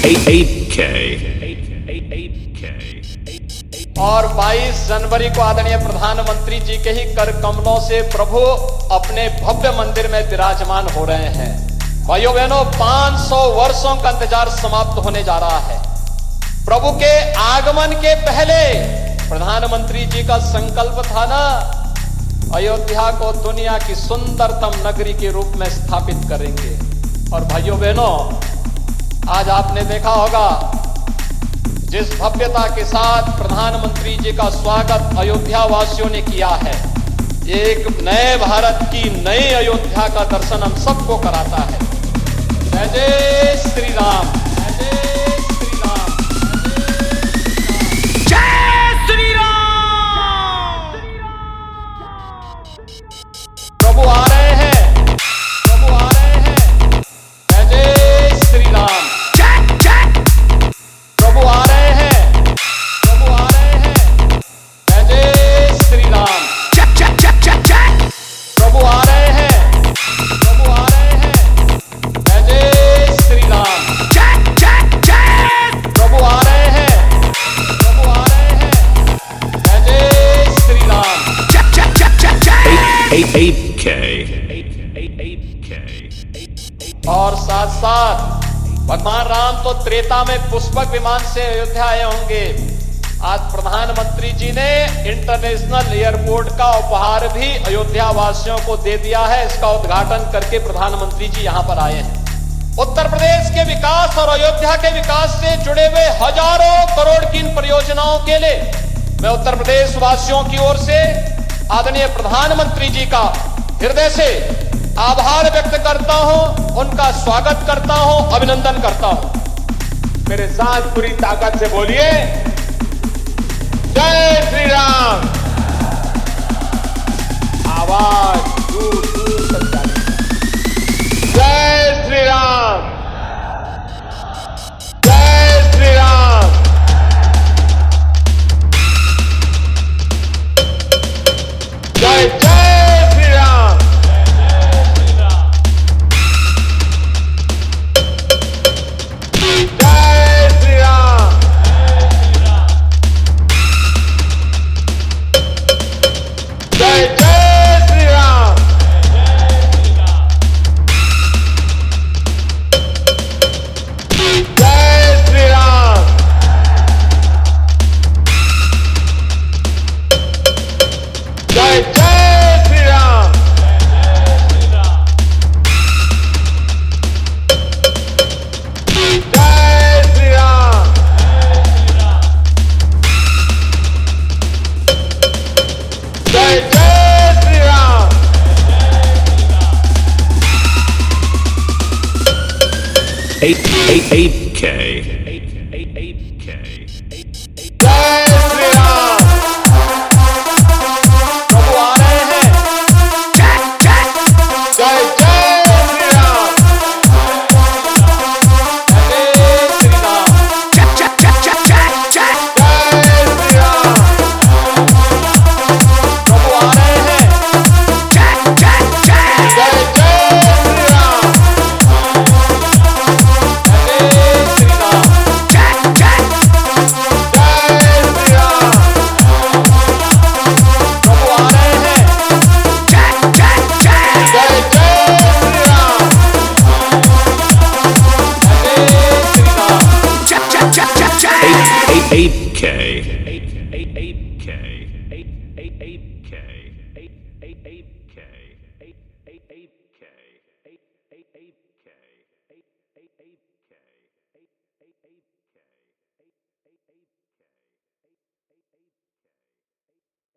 और 22 जनवरी को आदरणीय प्रधानमंत्री जी के ही कर कमलों से प्रभु अपने भव्य मंदिर में विराजमान हो रहे हैं। भाइयों बहनों, 500 वर्षों का इंतजार समाप्त होने जा रहा है। प्रभु के आगमन के पहले प्रधानमंत्री जी का संकल्प था ना, अयोध्या को दुनिया की सुंदरतम नगरी के रूप में स्थापित करेंगे। और भाइयों बहनों, आज आपने देखा होगा जिस भव्यता के साथ प्रधानमंत्री जी का स्वागत अयोध्या वासियों ने किया है, एक नए भारत की नई अयोध्या का दर्शन हम सबको कराता है। जय जय श्री राम, जय जय श्री राम, जय श्री राम। प्रभु आ रहे हैं, प्रभु आ रहे हैं। जय जय श्री राम, प्रभु आ रहे हैं, प्रभु आ रहे हैं। जय जय श्री राम, प्रभु आ रहे हैं, प्रभु आ रहे हैं। जय जय श्री राम, प्रभु आ रहे हैं, प्रभु आ रहे हैं। जय जय श्री राम। और साथ साथ भगवान राम तो त्रेता में पुष्पक विमान से अयोध्या आए होंगे। आज प्रधानमंत्री जी ने इंटरनेशनल एयरपोर्ट का उपहार भी अयोध्या वासियों को दे दिया है। इसका उद्घाटन करके प्रधानमंत्री जी यहां पर आए हैं। उत्तर प्रदेश के विकास और अयोध्या के विकास से जुड़े हुए हजारों करोड़ की इन परियोजनाओं के लिए मैं उत्तर प्रदेश वासियों की ओर से आदरणीय प्रधानमंत्री जी का हृदय से आभार व्यक्त करता हूं, उनका स्वागत करता हूं, अभिनंदन करता हूं। मेरे साथ पूरी ताकत से बोलिए, जय श्री राम। आवाज दूर दूर तक जाए। जय श्री राम, जय श्री राम, जय जय श्री राम, जय श्री राम, जय जय श्री राम, जय श्री राम, जय जय श्री राम, जय श्री राम, जय जय श्री राम। K.